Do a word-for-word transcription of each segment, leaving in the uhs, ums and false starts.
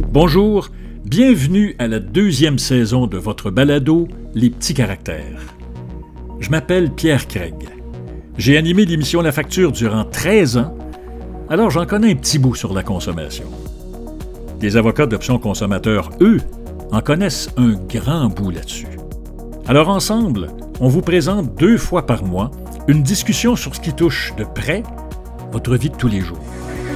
Bonjour, bienvenue à la deuxième saison de votre balado Les petits caractères. Je m'appelle Pierre Craig. J'ai animé l'émission La Facture durant treize ans, alors j'en connais un petit bout sur la consommation. Les avocats d'Options Consommateurs, eux, en connaissent un grand bout là-dessus. Alors ensemble, on vous présente deux fois par mois une discussion sur ce qui touche de près votre vie de tous les jours.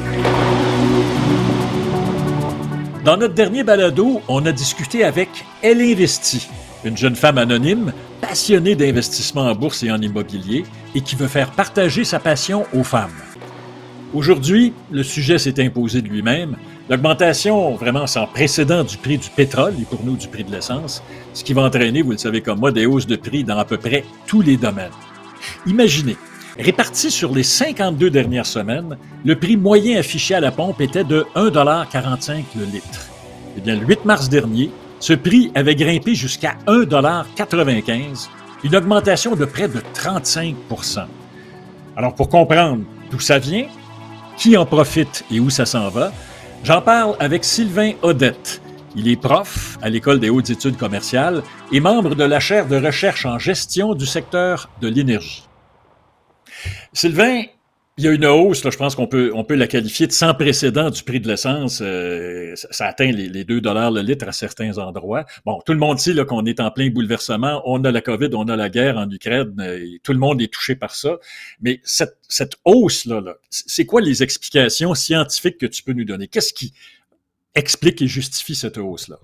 Dans notre dernier balado, on a discuté avec Elle Investit, une jeune femme anonyme, passionnée d'investissement en bourse et en immobilier et qui veut faire partager sa passion aux femmes. Aujourd'hui, le sujet s'est imposé de lui-même, l'augmentation vraiment sans précédent du prix du pétrole et pour nous du prix de l'essence, ce qui va entraîner, vous le savez comme moi, des hausses de prix dans à peu près tous les domaines. Imaginez, réparti sur les cinquante-deux dernières semaines, le prix moyen affiché à la pompe était de un dollar quarante-cinq le litre. Eh bien, le huit mars dernier, ce prix avait grimpé jusqu'à un dollar quatre-vingt-quinze, une augmentation de près de trente-cinq pour cent. Alors, pour comprendre d'où ça vient, qui en profite et où ça s'en va, j'en parle avec Sylvain Odette. Il est prof à l'École des hautes études commerciales et membre de la chaire de recherche en gestion du secteur de l'énergie. Sylvain, il y a une hausse, là, je pense qu'on peut, on peut la qualifier de sans précédent du prix de l'essence. Euh, ça, ça atteint les, les deux dollars le litre à certains endroits. Bon, tout le monde sait là, qu'on est en plein bouleversement. On a la COVID, on a la guerre en Ukraine. Et tout le monde est touché par ça. Mais cette, cette hausse-là, là, c'est quoi les explications scientifiques que tu peux nous donner? Qu'est-ce qui explique et justifie cette hausse-là?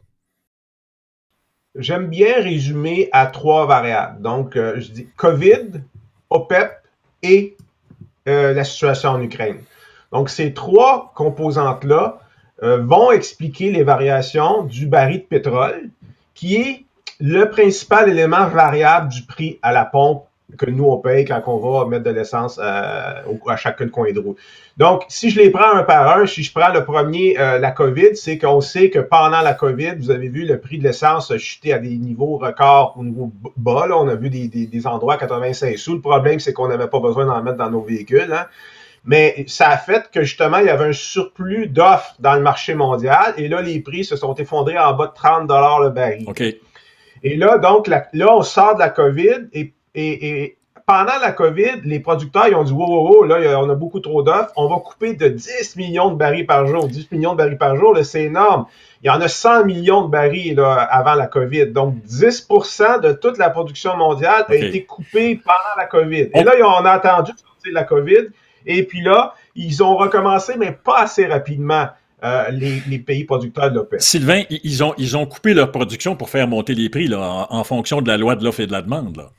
J'aime bien résumer à trois variables. Donc, euh, je dis COVID, OPEP et euh, la situation en Ukraine. Donc, ces trois composantes-là euh, vont expliquer les variations du baril de pétrole, qui est le principal élément variable du prix à la pompe que nous, on paye quand on va mettre de l'essence euh, à chaque coin de roue. Donc, si je les prends un par un, si je prends le premier, euh, la COVID, c'est qu'on sait que pendant la COVID, vous avez vu le prix de l'essence chuter à des niveaux records au niveau bas. Là, on a vu des, des, des endroits à quatre-vingt-cinq sous. Le problème, c'est qu'on n'avait pas besoin d'en mettre dans nos véhicules. Hein. Mais ça a fait que, justement, il y avait un surplus d'offres dans le marché mondial. Et là, les prix se sont effondrés en bas de trente dollars le baril. Okay. Et là, donc, la, là, on sort de la COVID et Et, et pendant la COVID, les producteurs ils ont dit « Wow, wow, wow, là, on a beaucoup trop d'offres. On va couper de dix millions de barils par jour. dix millions de barils par jour, là, c'est énorme. Il y en a cent millions de barils là, avant la COVID. Donc, dix pour cent de toute la production mondiale a okay. été coupée pendant la COVID. Et là, on a attendu sortir de la COVID. Et puis là, ils ont recommencé, mais pas assez rapidement. Euh, les, les pays producteurs de l'OPEP. Sylvain, ils ont, ils ont coupé leur production pour faire monter les prix là, en, en fonction de la loi de l'offre et de la demande. Là.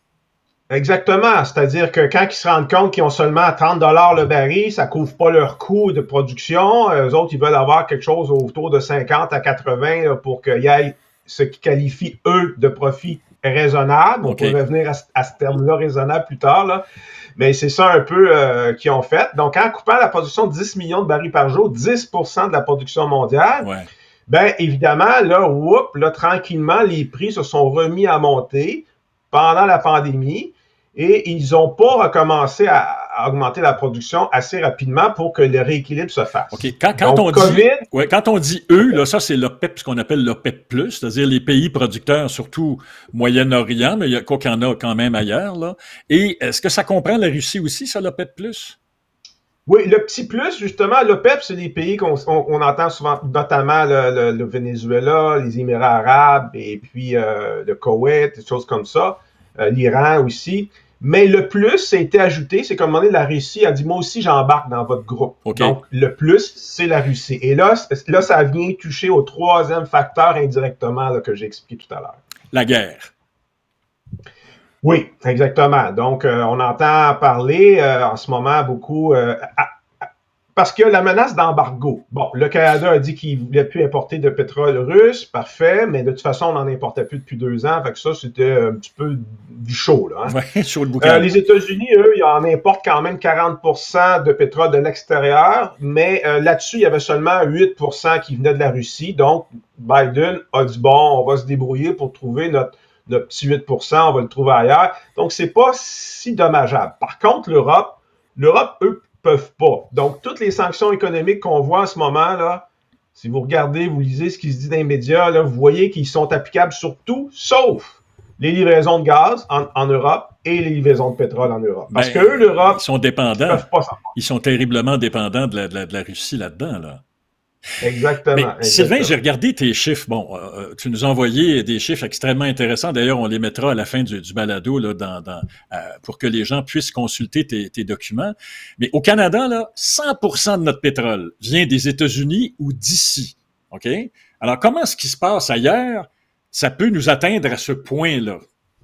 Exactement. C'est-à-dire que quand ils se rendent compte qu'ils ont seulement trente dollars le baril, ça ne couvre pas leur coût de production. Eux autres, ils veulent avoir quelque chose autour de cinquante à quatre-vingts là, pour qu'il y ait ce qu'ils qualifient, eux, de profit raisonnable. Okay. On peut revenir à, à ce terme-là raisonnable plus tard. Là. Mais c'est ça un peu euh, qu'ils ont fait. Donc, en coupant la production de dix millions de barils par jour, dix pour cent de la production mondiale, ouais. ben évidemment, là, whoop, là, tranquillement, les prix se sont remis à monter pendant la pandémie et ils n'ont pas recommencé à, à augmenter la production assez rapidement pour que le rééquilibre se fasse. OK. Quand, quand, Donc, on, COVID, dit, ouais, quand on dit eux, là, ça, c'est l'OPEP, ce qu'on appelle l'OPEP plus, c'est-à-dire les pays producteurs, surtout Moyen-Orient, mais il y a quoi qu'il y en a quand même ailleurs. Là. Et est-ce que ça comprend la Russie aussi, ça, l'OPEP plus? Oui, le petit plus, justement, l'OPEP, c'est des pays qu'on on, on entend souvent, notamment le, le, le Venezuela, les Émirats arabes, et puis euh, le Koweït, des choses comme ça, euh, l'Iran aussi. Mais le plus a été ajouté, c'est qu'à un moment donné, la Russie a dit « Moi aussi, j'embarque dans votre groupe. Okay. » Donc, le plus, c'est la Russie. Et là, là, ça vient toucher au troisième facteur indirectement là, que j'ai expliqué tout à l'heure. La guerre. Oui, exactement. Donc, euh, on entend parler euh, en ce moment beaucoup... Euh, à, Parce qu'il y a la menace d'embargo. Bon, le Canada a dit qu'il ne voulait plus importer de pétrole russe, parfait, mais de toute façon, on n'en importait plus depuis deux ans, fait que ça, c'était un petit peu du chaud, là. Hein? Ouais, chaud le boucan. Euh, les États-Unis, eux, ils en importent quand même quarante pour cent de pétrole de l'extérieur, mais euh, là-dessus, il y avait seulement huit pour cent qui venaient de la Russie. Donc, Biden a dit, bon, on va se débrouiller pour trouver notre, notre petit huit pour cent, on va le trouver ailleurs. Donc, c'est pas si dommageable. Par contre, l'Europe, l'Europe, eux, peuvent pas. Donc, toutes les sanctions économiques qu'on voit en ce moment, là, Si vous regardez, vous lisez ce qui se dit dans les médias, là, vous voyez qu'ils sont applicables sur tout, sauf les livraisons de gaz en, en Europe et les livraisons de pétrole en Europe. Parce Ben, qu'eux, l'Europe, ils sont dépendants. ils peuvent pas s'en Ils sont terriblement dépendants de la, de la, de la Russie là-dedans, là. Exactement. Mais exactement. Sylvain, j'ai regardé tes chiffres. Bon, euh, tu nous as envoyé des chiffres extrêmement intéressants. D'ailleurs, on les mettra à la fin du, du balado là, dans, dans, euh, pour que les gens puissent consulter tes, tes documents. Mais au Canada, là, cent pour cent de notre pétrole vient des États-Unis ou d'ici. OK? Alors, comment ce qui se passe ailleurs, ça peut nous atteindre à ce point-là?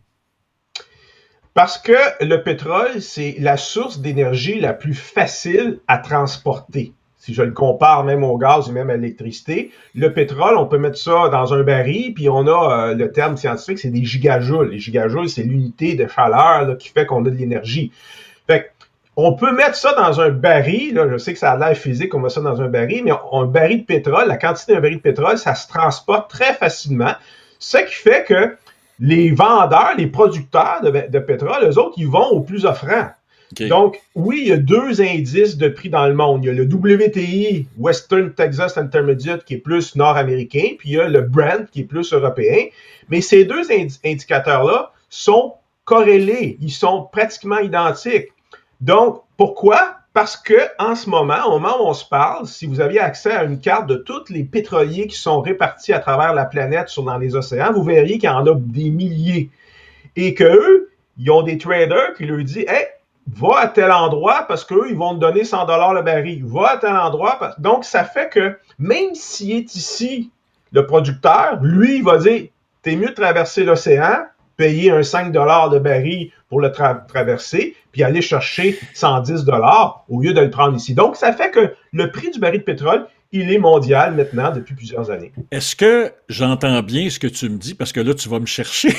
Parce que le pétrole, c'est la source d'énergie la plus facile à transporter. Si je le compare même au gaz et même à l'électricité, le pétrole, on peut mettre ça dans un baril, puis on a euh, le terme scientifique, c'est des gigajoules. Les gigajoules, c'est l'unité de chaleur là, qui fait qu'on a de l'énergie. Fait que, on peut mettre ça dans un baril, là, je sais que ça a l'air physique, on met ça dans un baril, mais un baril de pétrole, la quantité d'un baril de pétrole, ça se transporte très facilement, ce qui fait que les vendeurs, les producteurs de, de pétrole, eux autres, ils vont au plus offrant. Okay. Donc, oui, il y a deux indices de prix dans le monde. Il y a le W T I, Western Texas Intermediate, qui est plus nord-américain, puis il y a le Brent, qui est plus européen. Mais ces deux indi- indicateurs-là sont corrélés. Ils sont pratiquement identiques. Donc, pourquoi? Parce que en ce moment, au moment où on se parle, si vous aviez accès à une carte de tous les pétroliers qui sont répartis à travers la planète sur dans les océans, vous verriez qu'il y en a des milliers. Et qu'eux, ils ont des traders qui leur disent « Hey, va à tel endroit parce qu'eux, ils vont te donner cent dollars le baril. Va à tel endroit. » Donc, ça fait que même s'il est ici, le producteur, lui, il va dire « T'es mieux de traverser l'océan, payer un cinq dollars de baril pour le tra- traverser, puis aller chercher cent dix dollars au lieu de le prendre ici. » Donc, ça fait que le prix du baril de pétrole, il est mondial maintenant depuis plusieurs années. Est-ce que j'entends bien ce que tu me dis? Parce que là, tu vas me chercher.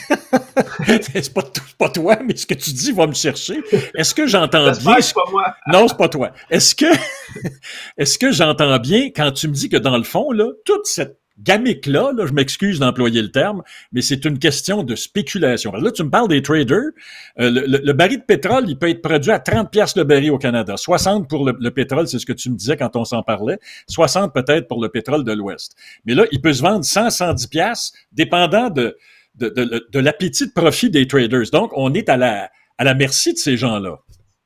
c'est, pas, c'est pas toi, mais ce que tu dis va me chercher. Est-ce que j'entends bien? C'est pas moi. Non, c'est pas toi. Est-ce que, est-ce que j'entends bien quand tu me dis que dans le fond, là, toute cette gamique-là, là, je m'excuse d'employer le terme, mais c'est une question de spéculation. Là, tu me parles des traders. Euh, le, le, le baril de pétrole, il peut être produit à trente piastres le baril au Canada. soixante pour le, le pétrole, c'est ce que tu me disais quand on s'en parlait. soixante peut-être pour le pétrole de l'Ouest. Mais là, il peut se vendre cent, cent dix piastres, dépendant de, de, de, de l'appétit de profit des traders. Donc, on est à la, à la merci de ces gens-là.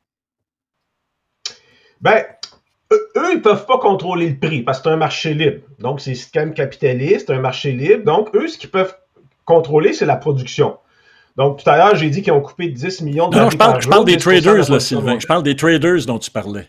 Ben, eux, ils ne peuvent pas contrôler le prix parce que c'est un marché libre. Donc, c'est un système capitaliste, un marché libre. Donc, eux, ce qu'ils peuvent contrôler, c'est la production. Donc, tout à l'heure, j'ai dit qu'ils ont coupé dix millions de barils non, je parle, par je jour. parle des traders, là, Sylvain. Je parle des traders dont tu parlais.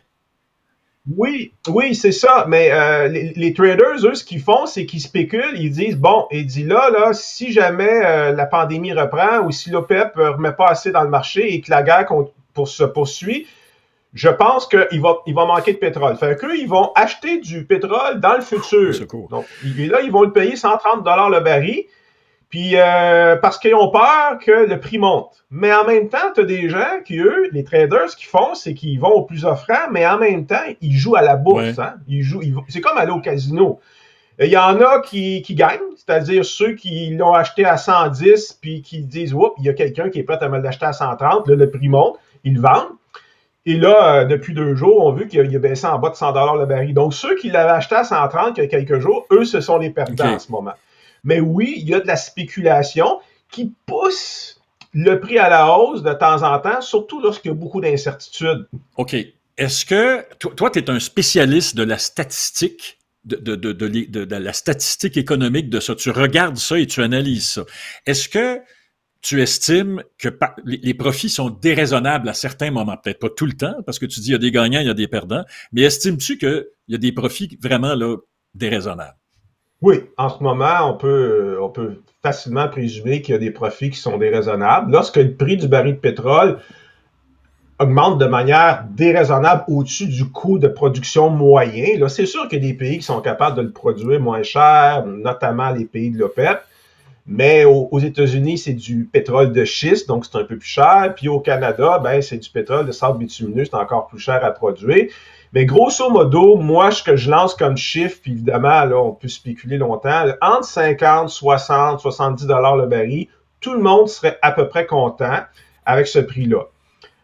Oui, oui, c'est ça. Mais euh, les, les traders, eux, ce qu'ils font, c'est qu'ils spéculent. Ils disent, bon, il dit là, là, si jamais euh, la pandémie reprend ou si l'OPEP ne remet pas assez dans le marché et que la guerre pour, se poursuit, je pense qu'il va, il va manquer de pétrole. Fait qu'eux, ils vont acheter du pétrole dans le futur. Donc, et là, ils vont le payer cent trente dollars le baril, puis euh, parce qu'ils ont peur que le prix monte. Mais en même temps, tu as des gens qui, eux, les traders, ce qu'ils font, c'est qu'ils vont au plus offrant, mais en même temps, ils jouent à la bourse. Ouais. Hein? Ils jouent, ils, c'est comme aller au casino. Il y en a qui, qui gagnent, c'est-à-dire ceux qui l'ont acheté à cent dix, puis qui disent « Oups, il y a quelqu'un qui est prêt à me l'acheter à cent trente, là, le prix monte. » Ils le vendent. Et là, euh, depuis deux jours, on a vu qu'il a, il a baissé en bas de cent dollars le baril. Donc, ceux qui l'avaient acheté à cent trente il y a quelques jours, eux, ce sont les perdants okay. en ce moment. Mais oui, il y a de la spéculation qui pousse le prix à la hausse de temps en temps, surtout lorsqu'il y a beaucoup d'incertitudes. OK. Est-ce que, toi, tu es un spécialiste de la statistique, de, de, de, de, de, de la statistique économique de ça. Tu regardes ça et tu analyses ça. Est-ce que tu estimes que les profits sont déraisonnables à certains moments, peut-être pas tout le temps, parce que tu dis il y a des gagnants, il y a des perdants, mais estimes-tu qu'il y a des profits vraiment là déraisonnables? Oui, en ce moment, on peut, on peut facilement présumer qu'il y a des profits qui sont déraisonnables. Lorsque le prix du baril de pétrole augmente de manière déraisonnable au-dessus du coût de production moyen, là, c'est sûr qu'il y a des pays qui sont capables de le produire moins cher, notamment les pays de l'OPEP. Mais aux, aux États-Unis, c'est du pétrole de schiste, donc c'est un peu plus cher. Puis au Canada, ben c'est du pétrole de sable bitumineux, c'est encore plus cher à produire. Mais grosso modo, moi, ce que je lance comme chiffre, puis évidemment, là, on peut spéculer longtemps, là, entre cinquante, soixante, soixante-dix dollars le baril, tout le monde serait à peu près content avec ce prix-là.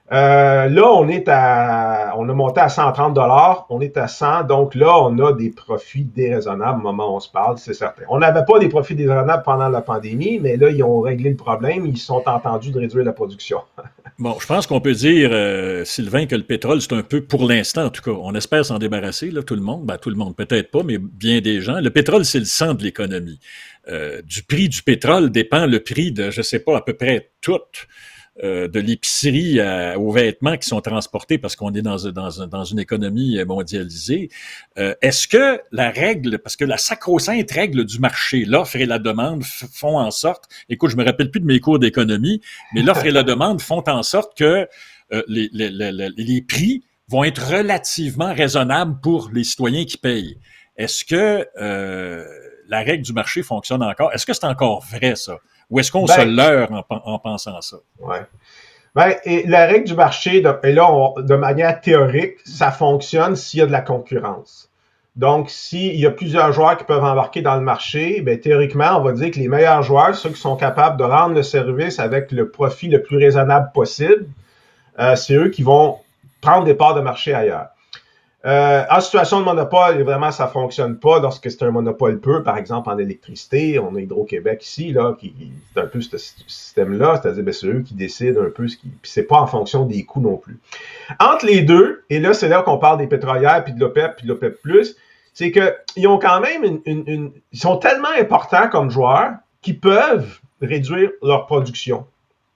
Euh, là, on est à, on a monté à cent trente dollars, on est à cent, donc là, on a des profits déraisonnables au moment où on se parle, c'est certain. On n'avait pas des profits déraisonnables pendant la pandémie, mais là, ils ont réglé le problème, ils se sont entendus de réduire la production. Bon, je pense qu'on peut dire, euh, Sylvain, que le pétrole, c'est un peu, pour l'instant en tout cas, on espère s'en débarrasser, là, tout le monde, ben, tout le monde peut-être pas, mais bien des gens. Le pétrole, c'est le sang de l'économie. Euh, du prix du pétrole dépend le prix de, je sais pas, à peu près tout. Euh, de l'épicerie à, aux vêtements qui sont transportés parce qu'on est dans, dans, dans une économie mondialisée. Euh, est-ce que la règle, parce que la sacro-sainte règle du marché, l'offre et la demande f- font en sorte, écoute, je me rappelle plus de mes cours d'économie, mais l'offre et la demande font en sorte que euh, les, les, les, les prix vont être relativement raisonnables pour les citoyens qui payent. Est-ce que euh, la règle du marché fonctionne encore? Est-ce que c'est encore vrai, ça? Ou est-ce qu'on se Ben, leurre en, en pensant ça? ouais. Ben, et la règle du marché, de, et là, on, de manière théorique, ça fonctionne s'il y a de la concurrence. Donc, s'il y a plusieurs joueurs qui peuvent embarquer dans le marché, ben, théoriquement, on va dire que les meilleurs joueurs, ceux qui sont capables de rendre le service avec le profit le plus raisonnable possible, euh, c'est eux qui vont prendre des parts de marché ailleurs. Euh, en situation de monopole, vraiment, ça fonctionne pas lorsque c'est un monopole peu, par exemple en électricité. On a Hydro-Québec ici, là, qui c'est un peu ce système-là, c'est-à-dire ben, c'est eux qui décident un peu ce qui. Puis c'est pas en fonction des coûts non plus. Entre les deux, et là, c'est là qu'on parle des pétrolières, puis de l'OPEP, puis de l'OPEP plus, c'est qu'ils ont quand même une, une, une. Ils sont tellement importants comme joueurs qu'ils peuvent réduire leur production.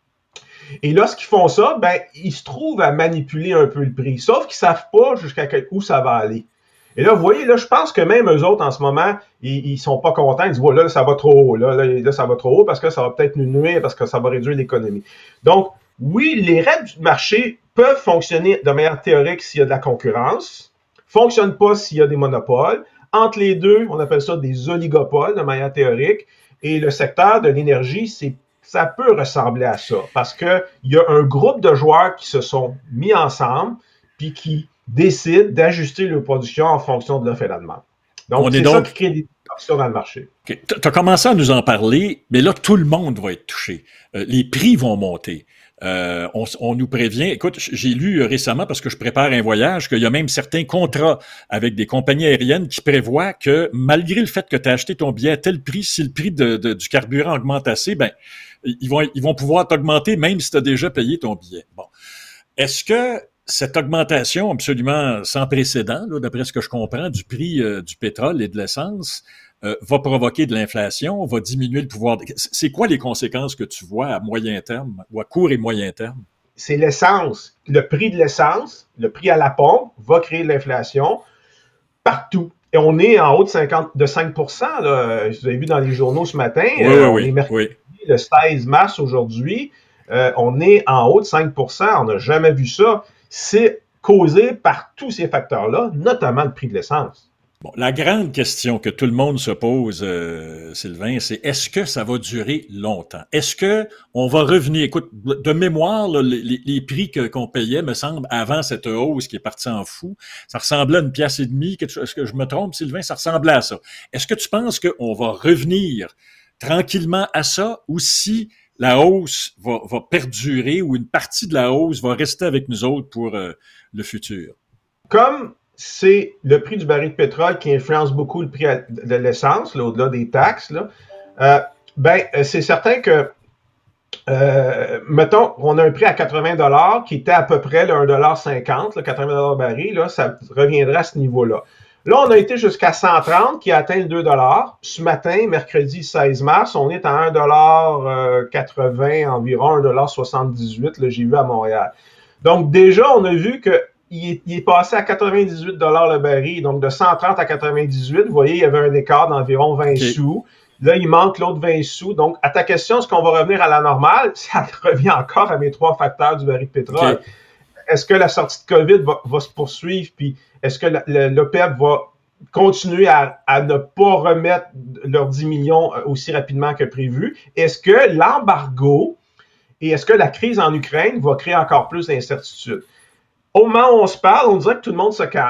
Et lorsqu'ils font ça, ben, ils se trouvent à manipuler un peu le prix. Sauf qu'ils savent pas jusqu'à quel où ça va aller. Et là, vous voyez, là, je pense que même eux autres, en ce moment, ils, ils sont pas contents. Ils disent, voilà, là, ça va trop haut. Là, là, là, ça va trop haut parce que ça va peut-être nous nuire, parce que ça va réduire l'économie. Donc, oui, les règles du marché peuvent fonctionner de manière théorique s'il y a de la concurrence. Fonctionnent pas s'il y a des monopoles. Entre les deux, on appelle ça des oligopoles de manière théorique. Et le secteur de l'énergie, c'est ça peut ressembler à ça parce qu'il y a un groupe de joueurs qui se sont mis ensemble puis qui décident d'ajuster leur production en fonction de l'offre et la demande. Donc, On est c'est ça donc. qui crée des distorsions dans le marché. Okay. Tu as commencé à nous en parler, mais là, tout le monde va être touché. Euh, les prix vont monter. Euh, on, on nous prévient. Écoute, j'ai lu récemment, parce que je prépare un voyage, qu'il y a même certains contrats avec des compagnies aériennes qui prévoient que, malgré le fait que tu as acheté ton billet à tel prix, si le prix de, de, du carburant augmente assez, ben, ils vont, ils vont pouvoir t'augmenter même si tu as déjà payé ton billet. Bon. Est-ce que cette augmentation absolument sans précédent, là, d'après ce que je comprends, du prix euh, du pétrole et de l'essence, euh, va provoquer de l'inflation, va diminuer le pouvoir... De... C'est quoi les conséquences que tu vois à moyen terme, ou à court et moyen terme? C'est l'essence. Le prix de l'essence, le prix à la pompe, va créer de l'inflation partout. Et on est en haut de, cinquante, de cinq pour cent. Là. Vous avez vu dans les journaux ce matin, Oui, euh, oui, on oui, est mercredi, oui. le seize mars aujourd'hui. Euh, on est en haut de cinq pour cent. On n'a jamais vu ça. C'est causé par tous ces facteurs-là, notamment le prix de l'essence. Bon, la grande question que tout le monde se pose, euh, Sylvain, c'est est-ce que ça va durer longtemps? Est-ce que on va revenir? Écoute, de mémoire, là, les, les prix que, qu'on payait, me semble, avant cette hausse qui est partie en fou, ça ressemblait à une pièce et demie. Est-ce que je me trompe, Sylvain? Ça ressemblait à ça. Est-ce que tu penses qu'on va revenir tranquillement à ça ou si la hausse va, va perdurer ou une partie de la hausse va rester avec nous autres pour euh, le futur? Comme c'est le prix du baril de pétrole qui influence beaucoup le prix de l'essence, là, au-delà des taxes, là, euh, ben, c'est certain que, euh, mettons, on a un prix à quatre-vingts dollars qui était à peu près là, un dollar cinquante, là, quatre-vingts dollars baril, là, ça reviendrait à ce niveau-là. Là, on a été jusqu'à cent trente qui a atteint le deux dollars. Ce matin, mercredi seize mars, on est à un dollar quatre-vingts environ, un dollar soixante-dix-huit, là, j'ai vu à Montréal. Donc, déjà, on a vu que il est, il est passé à quatre-vingt-dix-huit dollars le baril, donc de cent trente à quatre-vingt-dix-huit, vous voyez, il y avait un écart d'environ vingt okay. sous. Là, il manque l'autre vingt sous. Donc, à ta question, est-ce qu'on va revenir à la normale? Ça revient encore à mes trois facteurs du baril de pétrole. Okay. Est-ce que la sortie de COVID va, va se poursuivre? Puis, est-ce que l'OPEP va continuer à, à ne pas remettre leurs dix millions aussi rapidement que prévu? Est-ce que l'embargo et est-ce que la crise en Ukraine va créer encore plus d'incertitudes? Au moment où on se parle, on dirait que tout le monde se calme.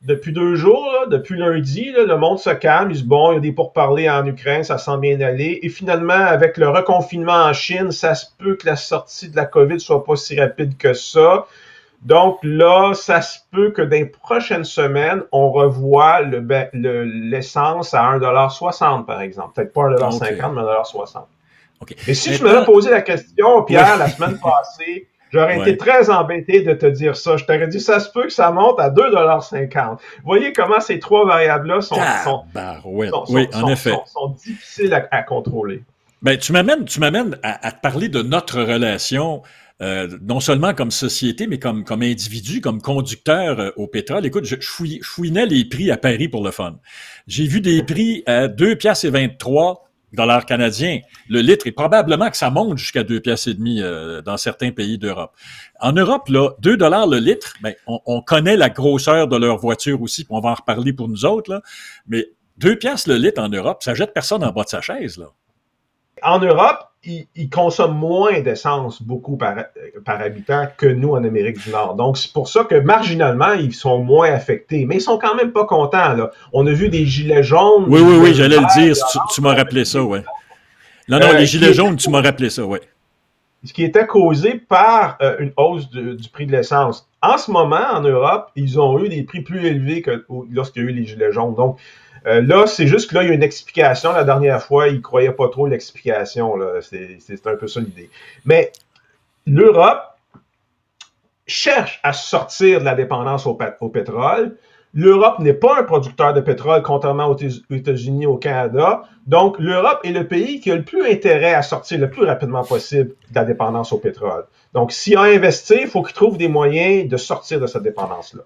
depuis deux jours, là, depuis lundi, là, le monde se calme, ils se bon, il y a des pourparlers en Ukraine, ça semble bien aller. Et finalement, avec le reconfinement en Chine, ça se peut que la sortie de la COVID soit pas si rapide que ça. Donc là, ça se peut que dans les prochaines semaines, on revoie le, le, l'essence à un dollar soixante, par exemple. Peut-être pas un dollar cinquante, okay. Mais un dollar soixante. Okay. Mais si Maintenant... je m'avais posé la question, Pierre, ouais. la semaine passée, j'aurais ouais. été très embêté de te dire ça. Je t'aurais dit, ça se peut que ça monte à deux dollars cinquante. Vous voyez comment ces trois variables-là sont, sont, ouais. sont, oui, sont, en effet. sont, sont difficiles à, à contrôler. Ben, tu m'amènes, tu m'amènes à, à te parler de notre relation, euh, non seulement comme société, mais comme, comme individu, comme conducteur euh, au pétrole. Écoute, je, je, fouille, je fouinais les prix à Paris pour le fun. J'ai vu des prix à deux piastres et vingt-trois dollars canadiens le litre, et probablement que ça monte jusqu'à deux piastres et demi euh, dans certains pays d'Europe. En Europe, là, deux dollars le litre, ben, on, on connaît la grosseur de leur voiture aussi, puis on va en reparler pour nous autres, là, mais deux piastres le litre en Europe, ça jette personne en bas de sa chaise, là. En Europe, ils, ils consomment moins d'essence beaucoup par, par habitant que nous en Amérique du Nord. Donc, c'est pour ça que marginalement, ils sont moins affectés. Mais ils sont quand même pas contents, là. On a vu des gilets jaunes. Oui, oui, oui, j'allais le dire. Tu, tu m'as rappelé ça, oui. Non, non, euh, les gilets jaunes, tu m'as rappelé ça, oui. Ce qui était causé par euh, une hausse de, du prix de l'essence. En ce moment, en Europe, ils ont eu des prix plus élevés que lorsqu'il y a eu les gilets jaunes. Donc, Euh, là, c'est juste que là, il y a une explication. La dernière fois, ils ne croyaient pas trop l'explication. Là. C'est, c'est un peu ça l'idée. Mais l'Europe cherche à sortir de la dépendance au, pét- au pétrole. L'Europe n'est pas un producteur de pétrole, contrairement aux États-Unis, au Canada. Donc, l'Europe est le pays qui a le plus intérêt à sortir le plus rapidement possible de la dépendance au pétrole. Donc, s'il a investi, il faut qu'il trouve des moyens de sortir de cette dépendance-là.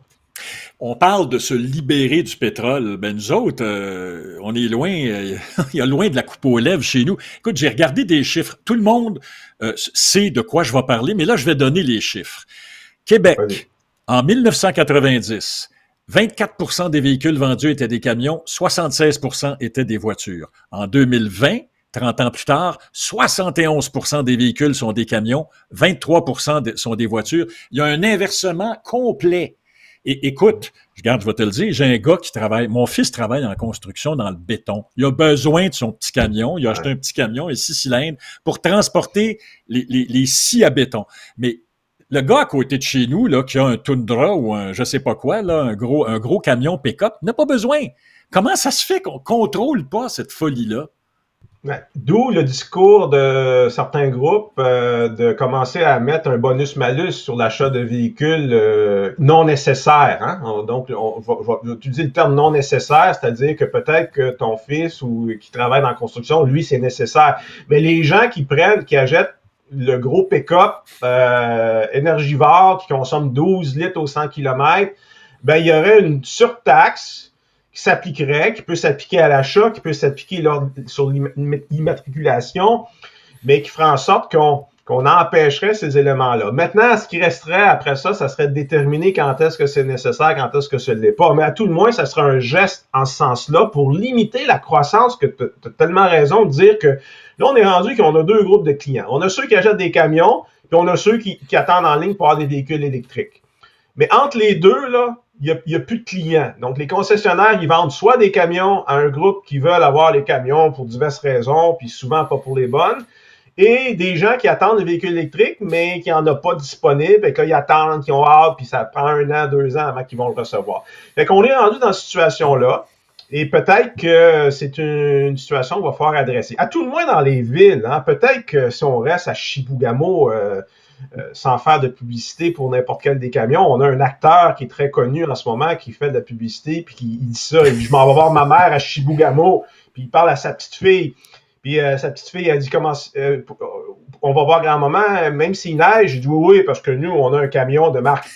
On parle de se libérer du pétrole. Ben nous autres, euh, on est loin, euh, il y a loin de la coupe aux lèvres chez nous. Écoute, j'ai regardé des chiffres. Tout le monde euh, sait de quoi je vais parler, mais là, je vais donner les chiffres. Québec, oui. En dix-neuf cent quatre-vingt-dix, vingt-quatre pour cent des véhicules vendus étaient des camions, soixante-seize pour cent étaient des voitures. En deux mille vingt, trente ans plus tard, soixante et onze pour cent des véhicules sont des camions, vingt-trois pour cent sont des voitures. Il y a un inversement complet. Et écoute, je garde, je vais te le dire, j'ai un gars qui travaille, mon fils travaille en construction dans le béton. Il a besoin de son petit camion. Il a acheté un petit camion et six cylindres pour transporter les, les, les scies à béton. Mais le gars à côté de chez nous, là, qui a un Tundra ou un je sais pas quoi, là, un gros, un gros camion pick-up, n'a pas besoin. Comment ça se fait qu'on contrôle pas cette folie-là? Ouais. D'où le discours de certains groupes euh, de commencer à mettre un bonus-malus sur l'achat de véhicules euh, non nécessaires. Hein? On, donc, on va, va utiliser le terme non nécessaire, c'est-à-dire que peut-être que ton fils ou qui travaille dans la construction, lui, c'est nécessaire. Mais les gens qui prennent, qui achètent le gros pick-up euh, énergivore qui consomme douze litres au cent kilomètres, ben il y aurait une surtaxe qui s'appliquerait, qui peut s'appliquer à l'achat, qui peut s'appliquer lors, sur l'immatriculation, mais qui ferait en sorte qu'on, qu'on empêcherait ces éléments-là. Maintenant, ce qui resterait après ça, ça serait de déterminer quand est-ce que c'est nécessaire, quand est-ce que ce ne l'est pas. Mais à tout le moins, ça serait un geste en ce sens-là pour limiter la croissance, que tu as tellement raison de dire que là, on est rendu qu'on a deux groupes de clients. On a ceux qui achètent des camions, puis on a ceux qui, qui attendent en ligne pour avoir des véhicules électriques. Mais entre les deux, là, il n'y a, a plus de clients. Donc, les concessionnaires, ils vendent soit des camions à un groupe qui veulent avoir les camions pour diverses raisons, puis souvent pas pour les bonnes, et des gens qui attendent des véhicules électriques, mais qui n'en ont pas disponibles, et qu'ils attendent, qui ont hâte, puis ça prend un an, deux ans avant qu'ils vont le recevoir. Fait qu'on est rendu dans cette situation-là, et peut-être que c'est une, une situation qu'il va falloir adresser. À tout le moins dans les villes, hein, peut-être que si on reste à Chibougamau, euh, Euh, sans faire de publicité pour n'importe quel des camions. On a un acteur qui est très connu en ce moment, qui fait de la publicité, puis qui il dit ça, il dit « Je m'en vais voir ma mère à Chibougamau », puis il parle à sa petite fille. Puis euh, sa petite fille, elle dit « Comment euh, on va voir grand-maman, même s'il neige », je dis « Oui, oui, parce que nous, on a un camion de marque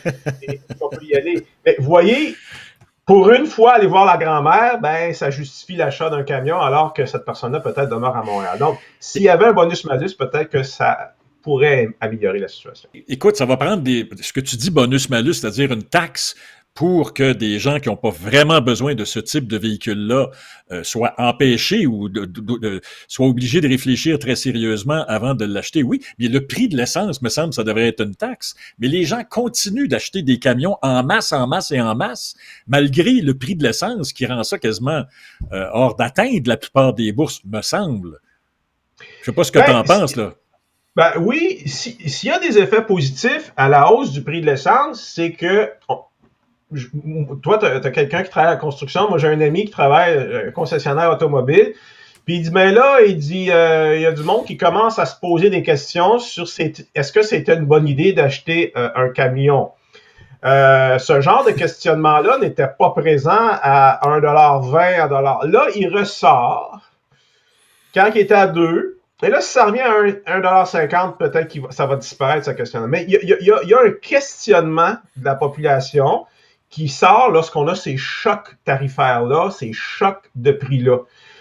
et on peut y aller. » Mais vous voyez, pour une fois, aller voir la grand-mère, ben ça justifie l'achat d'un camion, alors que cette personne-là peut-être demeure à Montréal. Donc, s'il y avait un bonus-malus, peut-être que ça pourrait améliorer la situation. Écoute, ça va prendre des, ce que tu dis bonus-malus, c'est-à-dire une taxe pour que des gens qui n'ont pas vraiment besoin de ce type de véhicule-là euh, soient empêchés ou de, de, de, de, soient obligés de réfléchir très sérieusement avant de l'acheter. Oui, mais le prix de l'essence, me semble, ça devrait être une taxe. Mais les gens continuent d'acheter des camions en masse, en masse et en masse, malgré le prix de l'essence qui rend ça quasiment euh, hors d'atteinte la plupart des bourses, me semble. Je sais pas ce que ben, tu en penses, là. Ben oui, si, s'il y a des effets positifs à la hausse du prix de l'essence, c'est que on, je, toi, tu as quelqu'un qui travaille à la construction. Moi, j'ai un ami qui travaille euh, concessionnaire automobile. Puis il dit, ben là, il dit, euh, il y a du monde qui commence à se poser des questions sur est-ce que c'était une bonne idée d'acheter euh, un camion. Euh, ce genre de questionnement-là n'était pas présent à un dollar vingt, un dollar. Là, il ressort quand il était à deux. Et là, si ça revient à un dollar cinquante, peut-être que ça va disparaître, ce questionnement. Mais il y a, il y a, il y a un questionnement de la population qui sort lorsqu'on a ces chocs tarifaires-là, ces chocs de prix-là.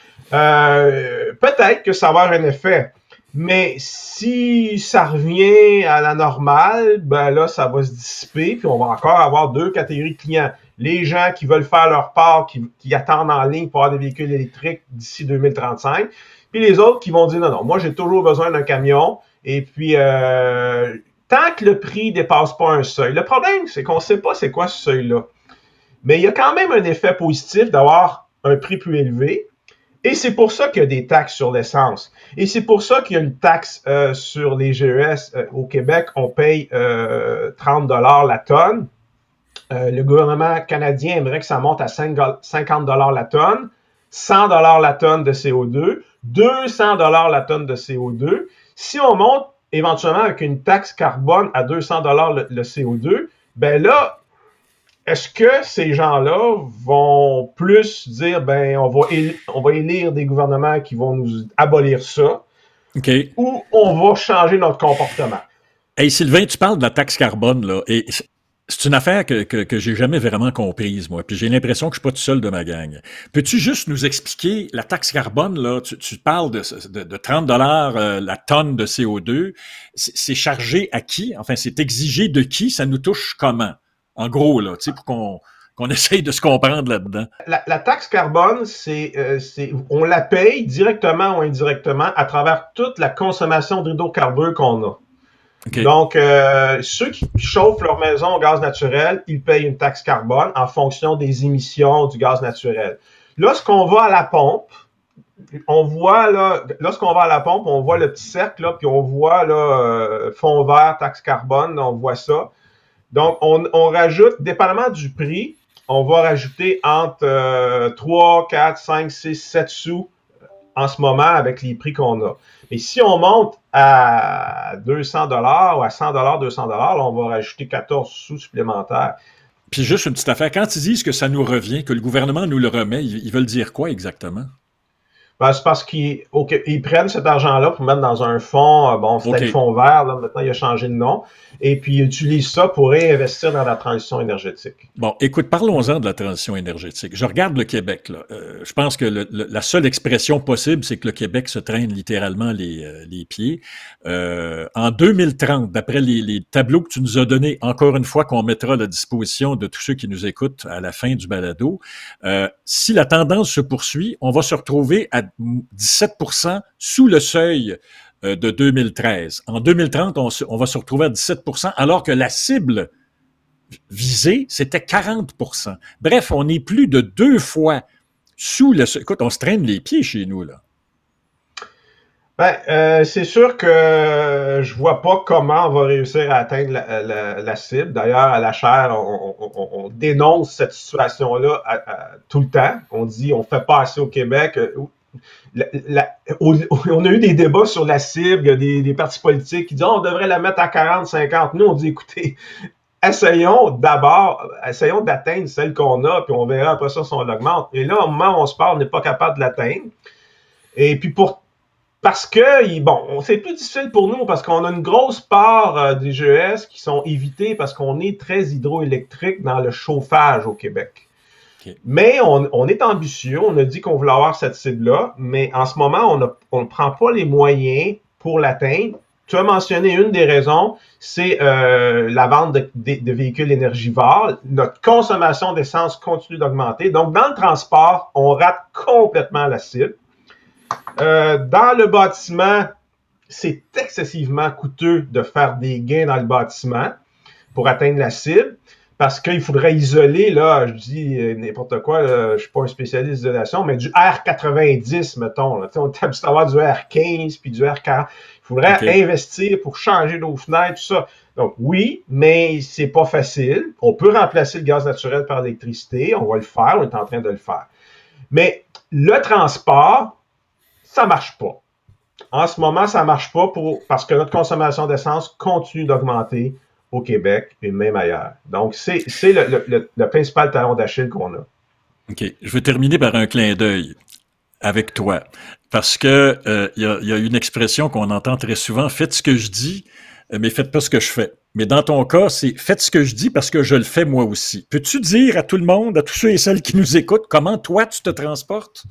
Euh, peut-être que ça va avoir un effet, mais si ça revient à la normale, ben là, ça va se dissiper, puis on va encore avoir deux catégories de clients. Les gens qui veulent faire leur part, qui, qui attendent en ligne pour avoir des véhicules électriques d'ici deux mille trente-cinq, puis les autres qui vont dire non, non, moi j'ai toujours besoin d'un camion, et puis euh, tant que le prix ne dépasse pas un seuil. Le problème, c'est qu'on ne sait pas c'est quoi ce seuil-là. Mais il y a quand même un effet positif d'avoir un prix plus élevé. Et c'est pour ça qu'il y a des taxes sur l'essence. Et c'est pour ça qu'il y a une taxe euh, sur les G E S. Euh, au Québec, on paye euh, trente dollars la tonne. Euh, le gouvernement canadien aimerait que ça monte à cinquante dollars la tonne, cent dollars la tonne de C O deux, deux cents dollars la tonne de C O deux. Si on monte éventuellement avec une taxe carbone à deux cents dollars le, le C O deux, ben là, est-ce que ces gens-là vont plus dire, ben, on va, él- on va élire des gouvernements qui vont nous abolir ça, okay. ou on va changer notre comportement? Hey Sylvain, tu parles de la taxe carbone, là, et c'est une affaire que, que, que j'ai jamais vraiment comprise, moi, puis j'ai l'impression que je suis pas tout seul de ma gang. Peux-tu juste nous expliquer la taxe carbone, là, tu, tu parles de, de, de trente dollars euh, la tonne de C O deux, c'est, c'est chargé à qui? Enfin, c'est exigé de qui? Ça nous touche comment? En gros, là, tu sais, pour qu'on, qu'on essaye de se comprendre là-dedans. La, la taxe carbone, c'est, euh, c'est, on la paye directement ou indirectement à travers toute la consommation d'hydrocarbures qu'on a. Okay. Donc, euh, ceux qui chauffent leur maison au gaz naturel, ils payent une taxe carbone en fonction des émissions du gaz naturel. Lorsqu'on va à la pompe, on voit là, lorsqu'on va à la pompe, on voit le petit cercle là, puis on voit là, euh, fond vert, taxe carbone, on voit ça. Donc, on, on rajoute, dépendamment du prix, on va rajouter entre euh, trois, quatre, cinq, six, sept sous en ce moment avec les prix qu'on a. Mais si on monte à deux cents dollars ou à cent dollars, deux cents dollars, on va rajouter quatorze sous supplémentaires. Puis juste une petite affaire, quand ils disent que ça nous revient, que le gouvernement nous le remet, ils, ils veulent dire quoi exactement? Ben, c'est parce qu'ils okay, ils prennent cet argent-là pour mettre dans un fonds, bon, c'était okay. le fonds vert, là, maintenant il a changé de nom, et puis ils utilisent ça pour réinvestir dans la transition énergétique. Bon, écoute, parlons-en de la transition énergétique. Je regarde le Québec, là. Euh, je pense que le, le, la seule expression possible, c'est que le Québec se traîne littéralement les, euh, les pieds. Euh, en deux mille trente, d'après les, les tableaux que tu nous as donnés, encore une fois qu'on mettra à la disposition de tous ceux qui nous écoutent à la fin du balado, euh, si la tendance se poursuit, on va se retrouver à dix-sept pour cent sous le seuil de deux mille treize. En deux mille trente, on, on va se retrouver à dix-sept pour cent, alors que la cible visée, c'était quarante pour cent. Bref, on est plus de deux fois sous le seuil. Écoute, on se traîne les pieds chez nous, là. Ben, euh, c'est sûr que je vois pas comment on va réussir à atteindre la, la, la cible. D'ailleurs, à la chaire, on, on, on dénonce cette situation-là à, à, tout le temps. On dit on fait pas assez au Québec. La, la, on a eu des débats sur la cible, il y a des, des partis politiques qui disent oh, on devrait la mettre à quarante, cinquante. Nous, on dit écoutez, essayons d'abord, essayons d'atteindre celle qu'on a, puis on verra après ça si on l'augmente. Et là, au moment où on se parle, on n'est pas capable de l'atteindre. Et puis pour parce que, bon, c'est plus difficile pour nous parce qu'on a une grosse part euh, des G E S qui sont évités parce qu'on est très hydroélectrique dans le chauffage au Québec. Okay. Mais on, on est ambitieux, on a dit qu'on voulait avoir cette cible-là, mais en ce moment, on ne on prend pas les moyens pour l'atteindre tu as mentionné une des raisons, c'est euh, la vente de, de, de véhicules énergivores. Notre consommation d'essence continue d'augmenter. Donc, dans le transport, on rate complètement la cible. Euh, dans le bâtiment, c'est excessivement coûteux de faire des gains dans le bâtiment pour atteindre la cible, parce qu'il faudrait isoler, là, je dis n'importe quoi, là, je ne suis pas un spécialiste d'isolation, mais du R quatre-vingt-dix, mettons. Là. On est habitué d'avoir du R quinze puis du R quarante. Il faudrait okay. investir pour changer nos fenêtres, tout ça. Donc oui, mais c'est pas facile. On peut remplacer le gaz naturel par l'électricité. On va le faire, on est en train de le faire. Mais le transport, ça marche pas. En ce moment, ça marche pas pour, parce que notre consommation d'essence continue d'augmenter au Québec et même ailleurs. Donc, c'est, c'est le, le, le principal talon d'Achille qu'on a. OK. Je vais terminer par un clin d'œil avec toi. Parce que euh, y a, y a une expression qu'on entend très souvent, « Faites ce que je dis, mais faites pas ce que je fais ». Mais dans ton cas, c'est « Faites ce que je dis parce que je le fais moi aussi ». Peux-tu dire à tout le monde, à tous ceux et celles qui nous écoutent, comment toi, tu te transportes?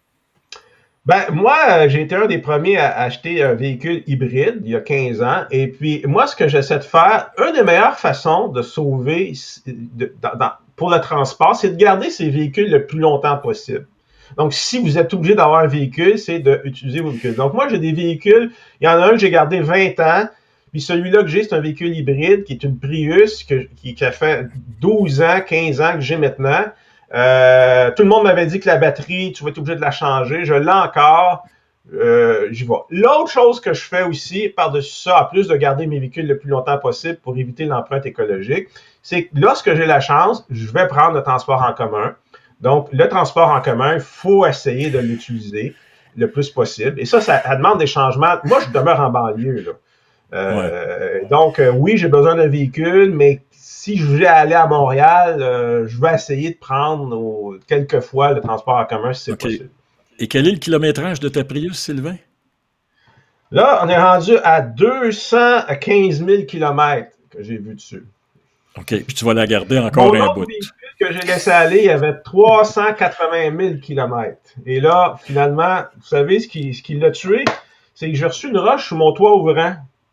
Ben, moi, j'ai été un des premiers à acheter un véhicule hybride il y a quinze ans. Et puis, moi, ce que j'essaie de faire, une des meilleures façons de sauver de, dans, dans, pour le transport, c'est de garder ces véhicules le plus longtemps possible. Donc, si vous êtes obligé d'avoir un véhicule, c'est d'utiliser vos véhicules. Donc, moi, j'ai des véhicules, il y en a un que j'ai gardé vingt ans, puis celui-là que j'ai, c'est un véhicule hybride qui est une Prius que, qui, qui a fait douze ans, quinze ans que j'ai maintenant. Euh, tout le monde m'avait dit que la batterie, tu vas être obligé de la changer. Je l'ai encore. Euh, j'y vais. L'autre chose que je fais aussi, par-dessus ça, en plus de garder mes véhicules le plus longtemps possible pour éviter l'empreinte écologique, c'est que lorsque j'ai la chance, je vais prendre le transport en commun. Donc, le transport en commun, il faut essayer de l'utiliser le plus possible. Et ça, ça, ça demande des changements. Moi, je demeure en banlieue, là. Euh, ouais. Donc, euh, oui, j'ai besoin d'un véhicule, mais si je voulais aller à Montréal, euh, je vais essayer de prendre au, quelques fois le transport en commun si c'est okay. possible. Et quel est le kilométrage de ta Prius, Sylvain? Là, on est rendu à deux cent quinze mille kilomètres que j'ai vu dessus. OK, puis tu vas la garder encore Mon un autre bout. véhicule que j'ai laissé aller, il y avait trois cent quatre-vingt mille kilomètres. Et là, finalement, vous savez ce qui, ce qui l'a tué? C'est que j'ai reçu une roche sur mon toit ouvrant.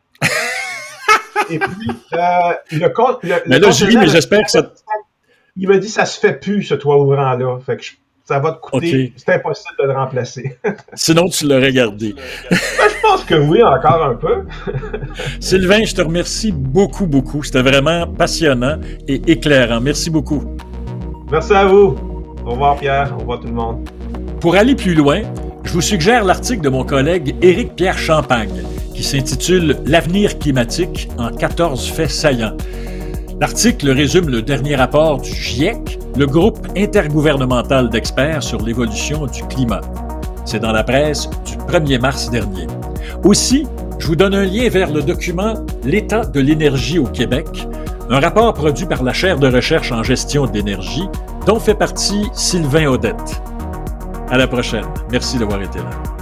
Et puis, euh, le compte. Le, mais le là, je ris, mais j'espère que ça. Il m'a dit ça se fait plus, ce toit ouvrant-là. Fait que je, ça va te coûter. Okay. C'est impossible de le remplacer. Sinon, tu l'aurais gardé. Ben, je pense que oui, encore un peu. Sylvain, je te remercie beaucoup, beaucoup. C'était vraiment passionnant et éclairant. Merci beaucoup. Merci à vous. Au revoir, Pierre. Au revoir, tout le monde. Pour aller plus loin, je vous suggère l'article de mon collègue Éric-Pierre Champagne, qui s'intitule « L'avenir climatique en quatorze faits saillants ». L'article résume le dernier rapport du GIEC, le groupe intergouvernemental d'experts sur l'évolution du climat. C'est dans la presse du premier mars dernier. Aussi, je vous donne un lien vers le document « L'état de l'énergie au Québec », un rapport produit par la chaire de recherche en gestion de l'énergie, dont fait partie Sylvain Audette. À la prochaine. Merci d'avoir été là.